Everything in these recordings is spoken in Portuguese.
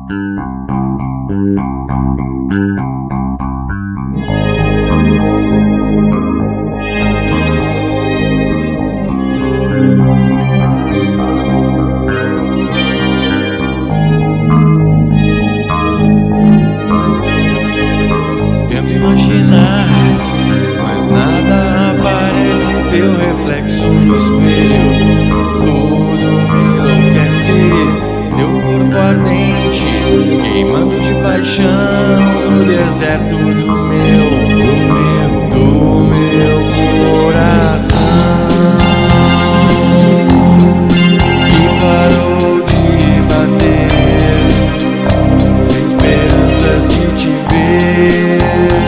Tento imaginar, mas nada aparece. Teu reflexo no espelho, tudo me enlouquece. Teu corpo ardente, queimando de paixão no deserto do meu coração, que parou de bater, sem esperanças de te ver.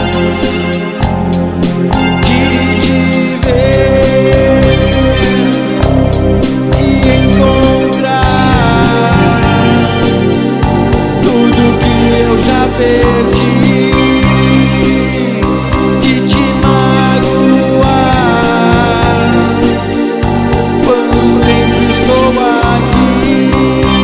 Perdi de te magoar, quando sempre estou aqui.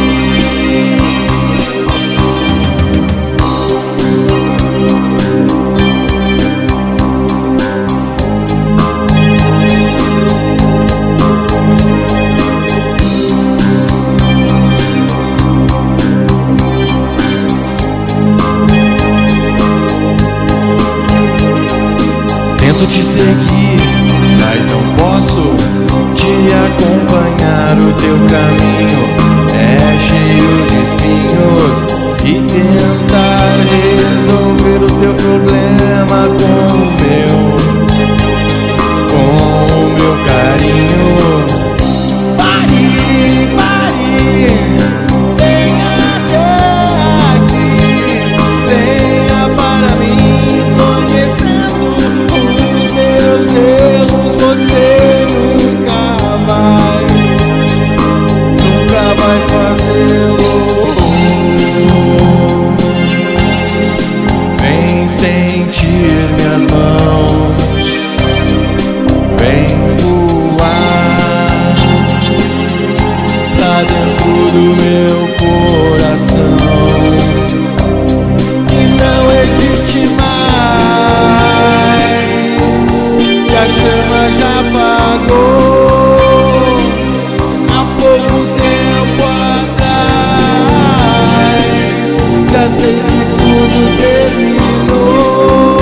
Tento te seguir, mas não posso te acompanhar. O teu caminho é cheio de espinhos, e tentar resolver o teu problema com o meu carinho. Pare, venha até aqui, venha para mim, conhecendo meus erros. Você nunca vai fazê-lo. Vem sentir minhas mãos, vem voar pra dentro do meu coração, que não existe mais, que a chama já apagou há pouco tempo atrás. Já sei que tudo terminou.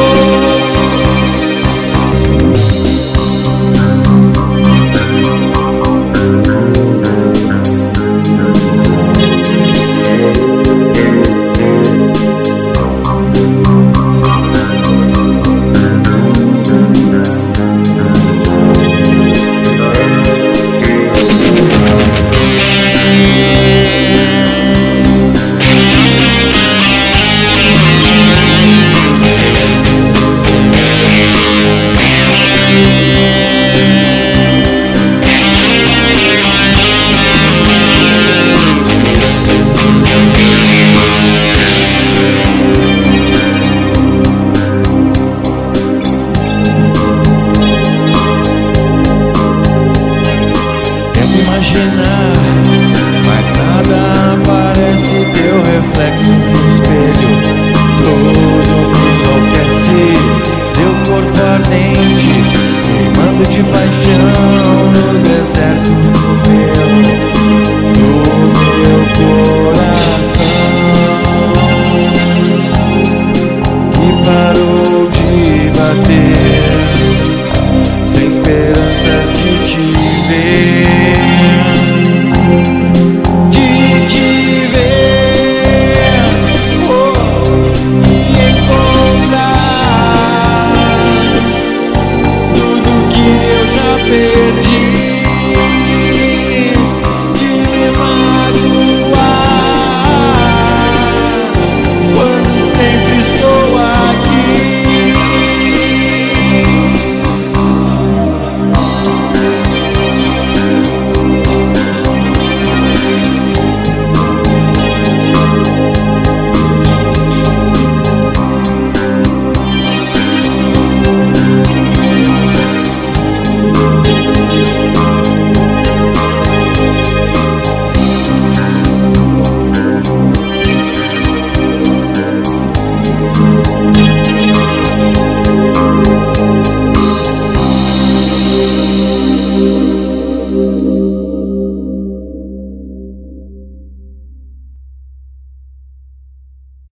Mas nada aparece. Teu reflexo no espelho, tudo me enlouquece. Teu corpo ardente, queimando de paixão